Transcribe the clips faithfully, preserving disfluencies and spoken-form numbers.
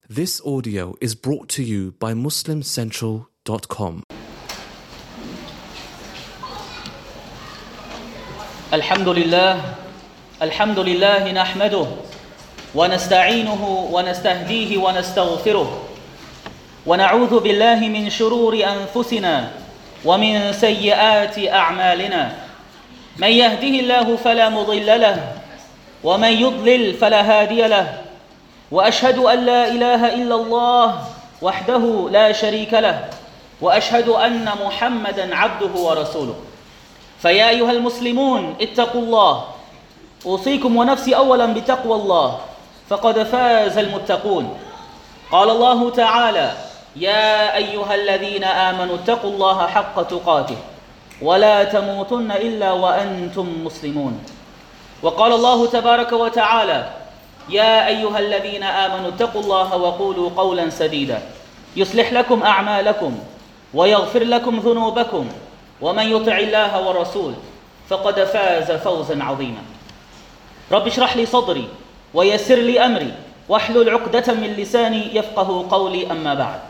This audio is brought to you by muslim central dot com. Alhamdulillah, Alhamdulillah nahmaduh, wa nasta'inuhu wa nastahdihi wa nastaghfiruh, wa na'udhu billahi min shururi anfusina wa min sayyiati a'malina. Man yahdihillahu fala mudilla lahu wa man yudlil fala hadiya lahu. وأشهد أن لا إله إلا الله وحده لا شريك له وأشهد أن محمدا عبده ورسوله فيا أيها المسلمون اتقوا الله أوصيكم ونفسي أولا بتقوى الله فقد فاز المتقون قال الله تعالى يا أيها الذين آمنوا اتقوا الله حق تقاته ولا تموتن إلا وأنتم مسلمون وقال الله تبارك وتعالى يا أيها الذين آمنوا اتقوا الله وقولوا قولا سديدا يصلح لكم أعمالكم ويغفر لكم ذنوبكم ومن يطع الله ورسوله فقد فاز فوزا عظيما رب اشرح لي صدري ويسر لي أمري واحلل عقدة من لساني يفقه قولي أما بعد.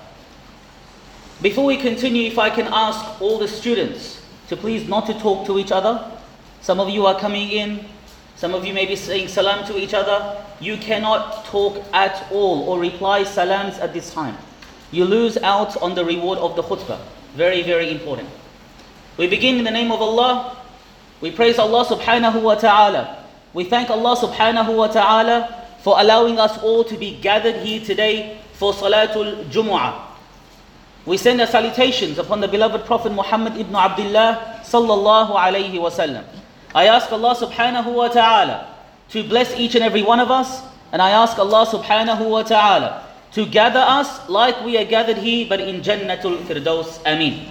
Before we continue, if I can ask all the students to please not to talk to each other. Some of you are coming in, some of you may be saying salam to each other. You cannot talk at all or reply salams at this time. You lose out on the reward of the khutbah. Very, very important. We begin in the name of Allah. We praise Allah subhanahu wa ta'ala. We thank Allah subhanahu wa ta'ala for allowing us all to be gathered here today for Salatul Jumu'ah. We send our salutations upon the beloved Prophet Muhammad ibn Abdullah sallallahu alayhi wa sallam. I ask Allah subhanahu wa ta'ala to bless each and every one of us, and I ask Allah subhanahu wa ta'ala to gather us like we are gathered here, but in Jannatul Firdaus. Ameen.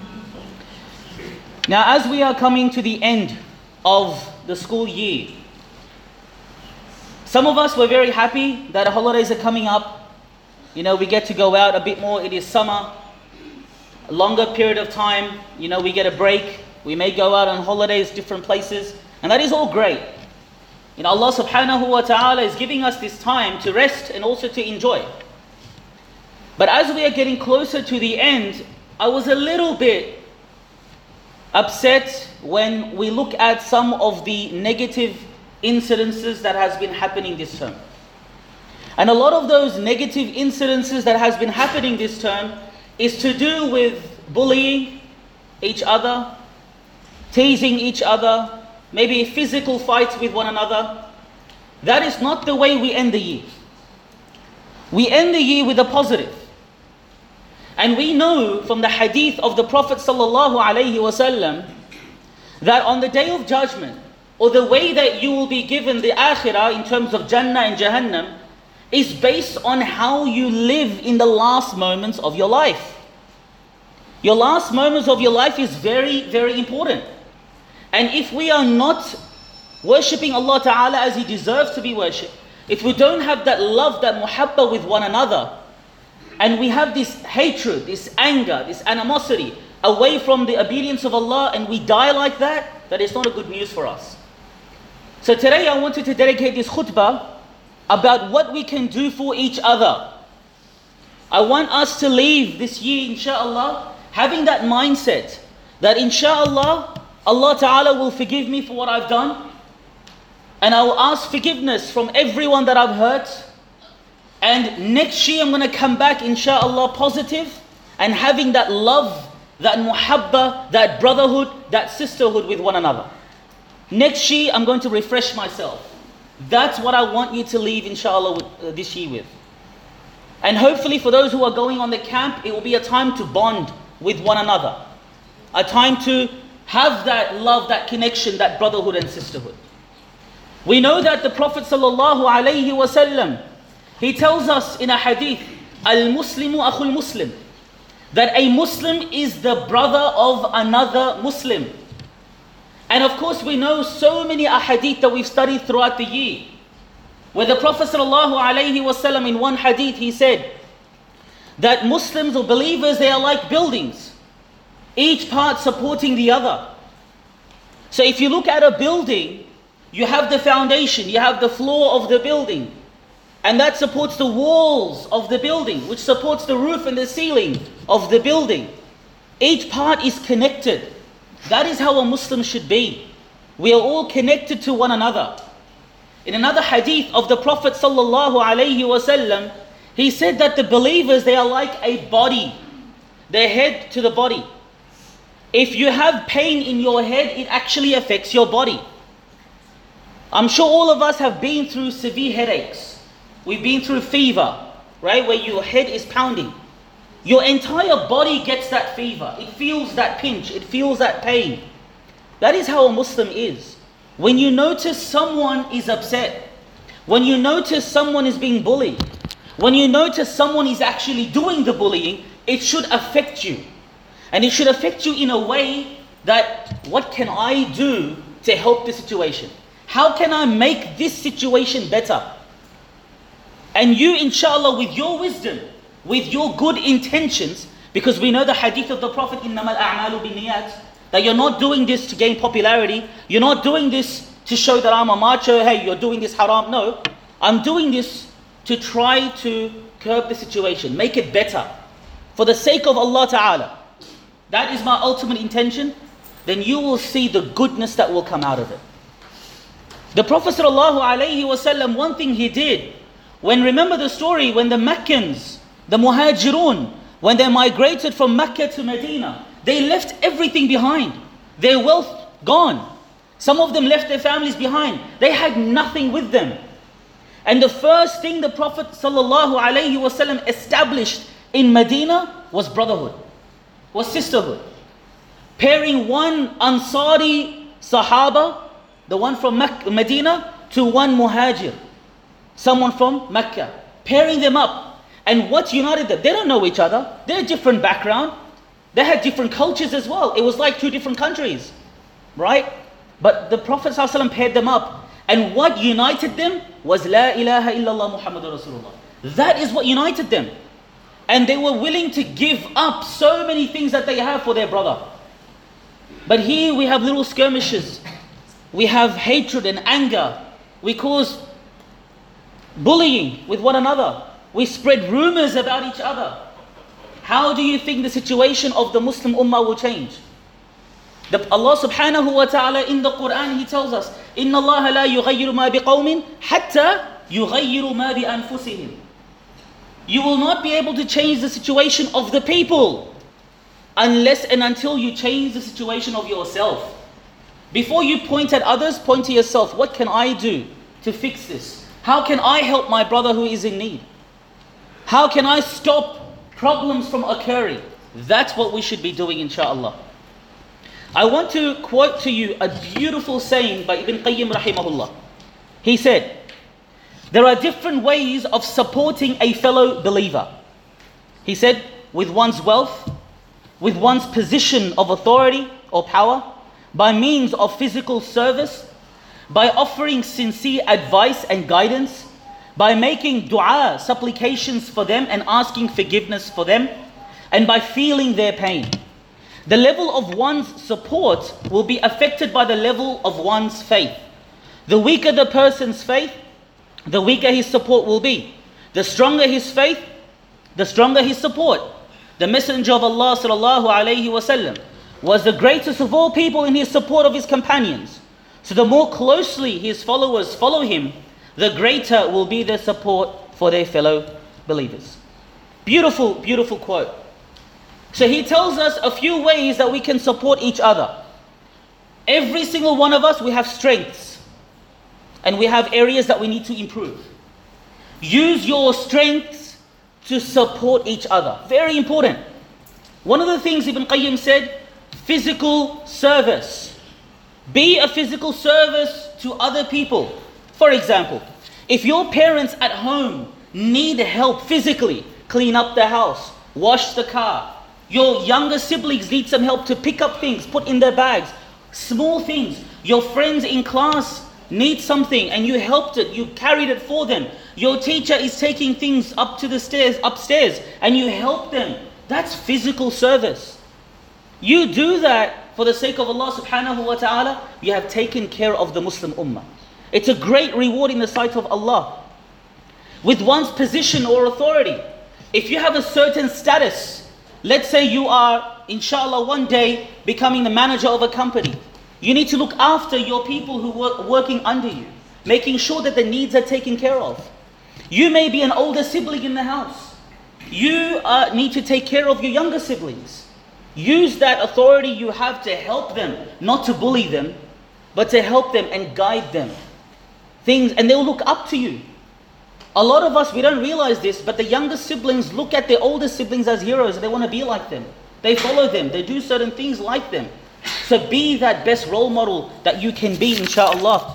Now, as we are coming to the end of the school year, some of us were very happy that the holidays are coming up. You know, we get to go out a bit more. It is summer, a longer period of time. You know, we get a break. We may go out on holidays, different places, and that is all great. You know, Allah subhanahu wa ta'ala is giving us this time to rest and also to enjoy. But as we are getting closer to the end, I was a little bit upset when we look at some of the negative incidences that has been happening this term. And a lot of those negative incidences that has been happening this term is to do with bullying each other, teasing each other, maybe physical fights with one another. That is not the way we end the year. We end the year with a positive. And we know from the hadith of the Prophet sallallahu alaihi wasallam that on the day of judgment, or the way that you will be given the akhirah in terms of Jannah and Jahannam, is based on how you live in the last moments of your life. Your last moments of your life is very, very important. And if we are not worshipping Allah Ta'ala as He deserves to be worshipped, if we don't have that love, that muhabba with one another, and we have this hatred, this anger, this animosity away from the obedience of Allah, and we die like that, that is not a good news for us. So today I wanted to dedicate this khutbah about what we can do for each other. I want us to leave this year, inshallah, having that mindset that inshallah, Allah Ta'ala will forgive me for what I've done, and I will ask forgiveness from everyone that I've hurt, and next year I'm going to come back inshallah positive and having that love, that muhabba, that brotherhood, that sisterhood with one another. Next year I'm going to refresh myself. That's what I want you to leave inshallah with, uh, this year with. And hopefully for those who are going on the camp, it will be a time to bond with one another, a time to have that love, that connection, that brotherhood and sisterhood. We know that the Prophet sallallahu alaihi wasallam, he tells us in a hadith, al-Muslimu akhul Muslim, that a Muslim is the brother of another Muslim. And of course we know so many ahadith that we've studied throughout the year, where the Prophet sallallahu alaihi wasallam in one hadith, he said that Muslims or believers, they are like buildings, each part supporting the other. So if you look at a building, you have the foundation, you have the floor of the building. And that supports the walls of the building, which supports the roof and the ceiling of the building. Each part is connected. That is how a Muslim should be. We are all connected to one another. In another hadith of the Prophet sallallahu alaihi wasallam, he said that the believers, they are like a body. Their head to the body. If you have pain in your head, it actually affects your body. I'm sure all of us have been through severe headaches. We've been through fever, right? Where your head is pounding. Your entire body gets that fever. It feels that pinch. It feels that pain. That is how a Muslim is. When you notice someone is upset, when you notice someone is being bullied, when you notice someone is actually doing the bullying, it should affect you. And it should affect you in a way that, what can I do to help the situation? How can I make this situation better? And you, inshallah, with your wisdom, with your good intentions, because we know the hadith of the Prophet, إِنَّمَا الْأَعْمَالُ بِالنِّيَّاتِ, that you're not doing this to gain popularity, you're not doing this to show that I'm a macho, hey, you're doing this haram. No, I'm doing this to try to curb the situation, make it better, for the sake of Allah Ta'ala. That is my ultimate intention. Then you will see the goodness that will come out of it. The Prophet sallallahu alaihi wasallam, one thing he did, when, remember the story, when the Meccans, the Muhajirun, when they migrated from Mecca to Medina, they left everything behind. Their wealth gone. Some of them left their families behind. They had nothing with them. And the first thing the Prophet sallallahu alaihi wasallam established in Medina was brotherhood, was sisterhood. Pairing one Ansari Sahaba, the one from Mecca, Medina, to one Muhajir, someone from Mecca. Pairing them up. And what united them? They don't know each other. They're different background. They had different cultures as well. It was like two different countries, right? But the Prophet ﷺ paired them up. And what united them was La ilaha illallah Muhammadur Rasulullah. That is what united them. And they were willing to give up so many things that they have for their brother. But here we have little skirmishes. We have hatred and anger. We cause bullying with one another. We spread rumors about each other. How do you think the situation of the Muslim Ummah will change? The, Allah subhanahu wa ta'ala in the Quran, He tells us, إِنَّ اللَّهَ لَا يُغَيِّرُ مَا بِقَوْمٍ حَتَّى يُغَيِّرُ مَا بِأَنفُسِهِمْ. You will not be able to change the situation of the people unless and until you change the situation of yourself. Before you point at others, point to yourself. What can I do to fix this? How can I help my brother who is in need? How can I stop problems from occurring? That's what we should be doing, inshaAllah. I want to quote to you a beautiful saying by Ibn Qayyim rahimahullah. He said, there are different ways of supporting a fellow believer. He said, with one's wealth, with one's position of authority or power, by means of physical service, by offering sincere advice and guidance, by making dua, supplications for them and asking forgiveness for them, and by feeling their pain. The level of one's support will be affected by the level of one's faith. The weaker the person's faith, the weaker his support will be. The stronger his faith, the stronger his support. The Messenger of Allah sallallahu alaihi wasallam was the greatest of all people in his support of his companions. So the more closely his followers follow him, the greater will be their support for their fellow believers. Beautiful, beautiful quote. So he tells us a few ways that we can support each other. Every single one of us, we have strengths. And we have areas that we need to improve. Use your strengths to support each other. Very important. One of the things Ibn Qayyim said, physical service. Be a physical service to other people. For example, if your parents at home need help physically, clean up the house, wash the car, your younger siblings need some help to pick up things, put in their bags, small things. Your friends in class need something and you helped it, you carried it for them. Your teacher is taking things up to the stairs, upstairs, and you help them. That's physical service. You do that for the sake of Allah subhanahu wa ta'ala, you have taken care of the Muslim Ummah. It's a great reward in the sight of Allah. with one's position or authority. If you have a certain status, let's say you are, inshallah, one day becoming the manager of a company. You need to look after your people who are working under you, making sure that the needs are taken care of. You may be an older sibling in the house. You uh, need to take care of your younger siblings. Use that authority you have to help them, not to bully them, but to help them and guide them. Things, and they'll look up to you. A lot of us, we don't realize this, but the younger siblings look at their older siblings as heroes and they want to be like them. They follow them, they do certain things like them. So be that best role model that you can be, inshaAllah.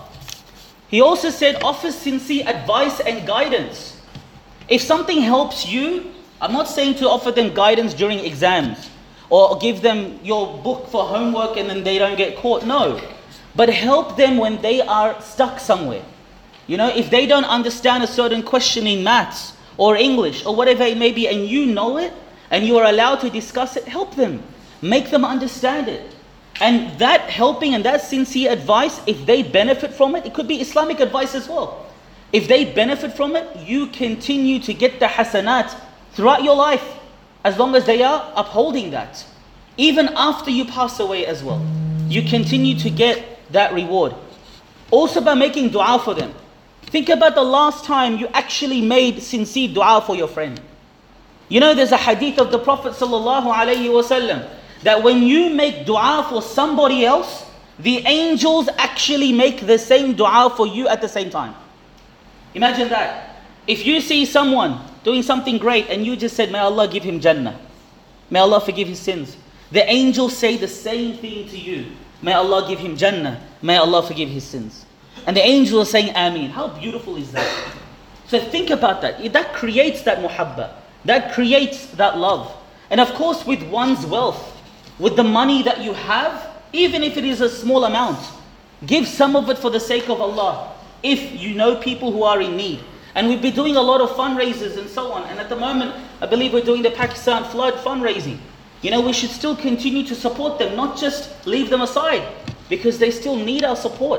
He also said, offer sincere advice and guidance. If something helps you, I'm not saying to offer them guidance during exams or give them your book for homework and then they don't get caught. No. But help them when they are stuck somewhere. You know, if they don't understand a certain question in maths or English or whatever it may be, and you know it, and you are allowed to discuss it, help them. Make them understand it. And that helping and that sincere advice, if they benefit from it, it could be Islamic advice as well. If they benefit from it, you continue to get the hasanat throughout your life, as long as they are upholding that. Even after you pass away as well, you continue to get that reward. Also by making dua for them. Think about the last time you actually made sincere dua for your friend. You know, there's a hadith of the Prophet sallallahu alaihi wasallam that when you make dua for somebody else, the angels actually make the same dua for you at the same time. Imagine that. If you see someone doing something great and you just said, may Allah give him Jannah, may Allah forgive his sins, the angels say the same thing to you. May Allah give him Jannah, may Allah forgive his sins. And the angels are saying Ameen. How beautiful is that? So think about that. That creates that muhabba. That creates that love. And of course with one's wealth, with the money that you have, even if it is a small amount, give some of it for the sake of Allah. If you know people who are in need. And we've been doing a lot of fundraisers and so on. And at the moment, I believe we're doing the Pakistan flood fundraising. You know, we should still continue to support them, not just leave them aside, because they still need our support.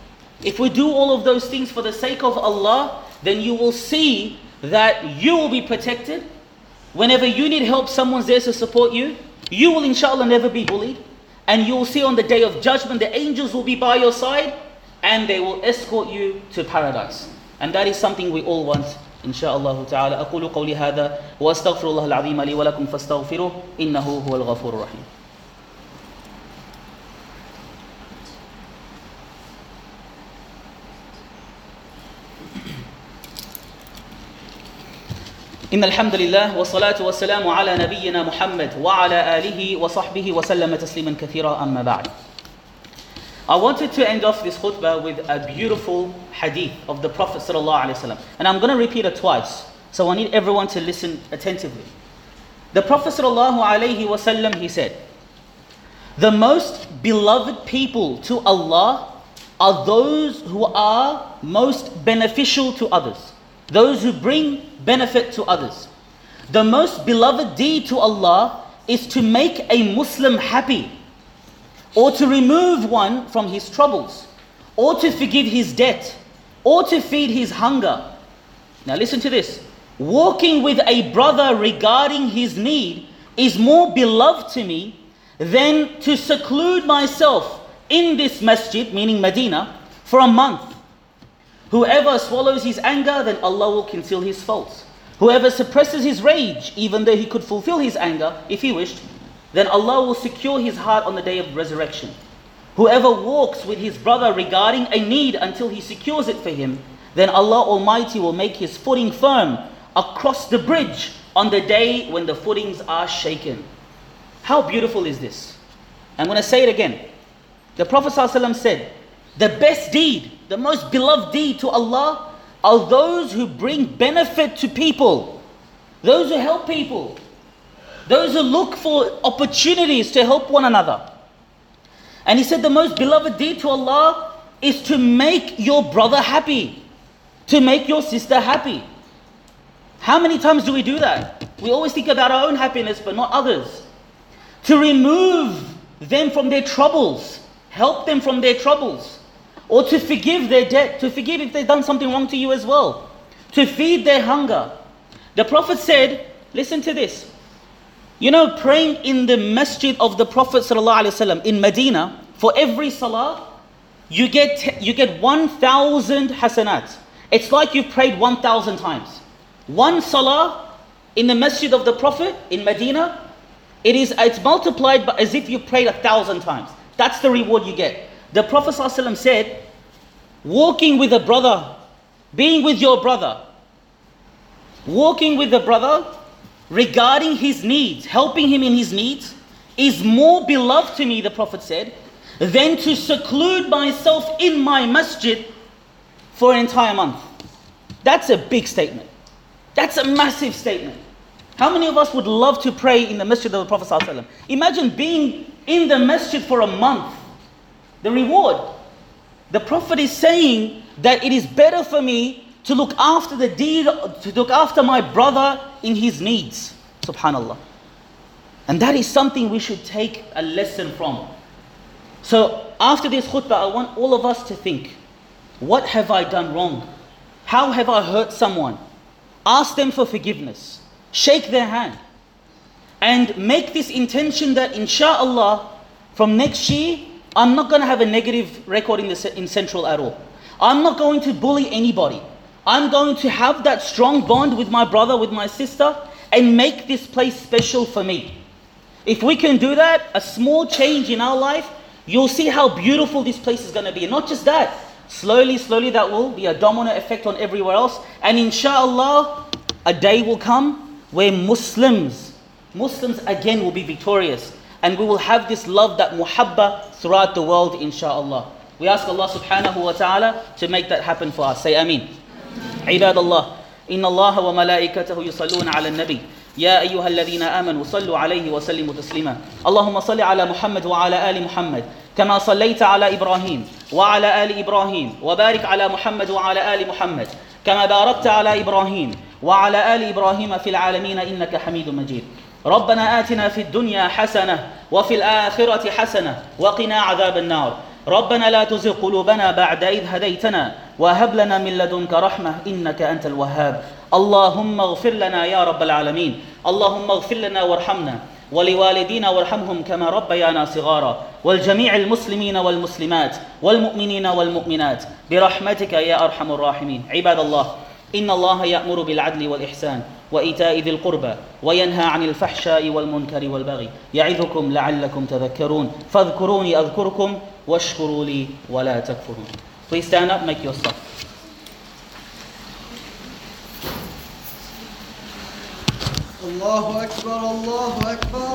If we do all of those things for the sake of Allah, then you will see that you will be protected. Whenever you need help, someone's there to support you. You will inshallah never be bullied. And you will see on the day of judgment, the angels will be by your side and they will escort you to paradise. And that is something we all want, inshallah ta'ala. أقول قولي هذا وأستغفر الله العظيم لي ولكم فاستغفروه إنه هو الغفور الرحيم. إن الحمد لله والصلاة والسلام على نبينا محمد وعلى آله وصحبه وسلم تسليما كثيرا أما بعد. I wanted to end off this khutbah with a beautiful hadith of the Prophet sallallahu alaihi wasallam, and I'm going to repeat it twice, so I need everyone to listen attentively. The Prophet sallallahu alaihi wasallam, he said, the most beloved people to Allah are those who are most beneficial to others. Those who bring benefit to others. The most beloved deed to Allah is to make a Muslim happy, or to remove one from his troubles, or to forgive his debt, or to feed his hunger. Now listen to this. Walking with a brother regarding his need is more beloved to me than to seclude myself in this masjid, meaning Medina, for a month. Whoever swallows his anger, then Allah will conceal his faults. Whoever suppresses his rage, even though he could fulfill his anger if he wished, then Allah will secure his heart on the day of resurrection. Whoever walks with his brother regarding a need until he secures it for him, then Allah Almighty will make his footing firm across the bridge on the day when the footings are shaken. How beautiful is this? I'm going to say it again. The Prophet ﷺ said, the best deed, the most beloved deed to Allah are those who bring benefit to people, those who help people, those who look for opportunities to help one another. And he said the most beloved deed to Allah is to make your brother happy, to make your sister happy. How many times do we do that? We always think about our own happiness but not others. To remove them from their troubles, help them from their troubles. Or to forgive their debt, to forgive if they've done something wrong to you as well. to feed their hunger. The Prophet said, listen to this. You know, praying in the masjid of the Prophet ﷺ in Medina, for every salah, you get you get one thousand hasanat. It's like you've prayed one thousand times. One salah in the masjid of the Prophet in Medina, it is it's multiplied as if you prayed a thousand times. That's the reward you get. The Prophet ﷺ said, walking with a brother, being with your brother, walking with a brother, regarding his needs, helping him in his needs, is more beloved to me, the Prophet said, than to seclude myself in my masjid for an entire month. That's a big statement. That's a massive statement. How many of us would love to pray in the masjid of the Prophet ﷺ? Imagine being in the masjid for a month. The reward. The Prophet is saying that it is better for me to look after the deed, to look after my brother in his needs. Subhanallah. And that is something we should take a lesson from. So after this khutbah, I want all of us to think, what have I done wrong? How have I hurt someone? Ask them for forgiveness. Shake their hand. And make this intention that inshallah, from next year, I'm not going to have a negative record in, the, in Central at all. I'm not going to bully anybody. I'm going to have that strong bond with my brother, with my sister, and make this place special for me. If we can do that, a small change in our life, you'll see how beautiful this place is going to be. And not just that, slowly, slowly that will be a domino effect on everywhere else. And inshallah, a day will come where Muslims, Muslims again will be victorious. And we will have this love, that muhabba throughout the world, inshallah. We ask Allah subhanahu wa ta'ala to make that happen for us. Say Ameen. عباد الله إن الله وملائكته يصلون على النبي يا أيها الذين آمنوا صلوا عليه وسلموا تسليما اللهم صل على محمد وعلى آل محمد كما صليت على إبراهيم وعلى آل إبراهيم وبارك على محمد وعلى آل محمد كما باركت على إبراهيم وعلى آل إبراهيم في العالمين إنك حميد مجيد ربنا آتنا في الدنيا حسنة وفي الآخرة حسنة وقنا عذاب النار ربنا لا تزغ قلوبنا بعد إذ هديتنا وهب لنا من لدنك رحمة إنك أنت الوهاب اللهم اغفر لنا يا رب العالمين اللهم اغفر لنا وارحمنا ولوالدينا وارحمهم كما ربيانا صغارا والجميع المسلمين والمسلمات والمؤمنين والمؤمنات برحمتك يا أرحم الراحمين عباد الله إن الله يأمر بالعدل والإحسان وإيتاء ذي القربى وينهى عن الفحشاء والمنكر والبغي يعظكم لعلكم تذكرون فاذكروني أذكركم واشكروا لي ولا تكفرون. Please stand up, make your stop. الله أكبر الله أكبر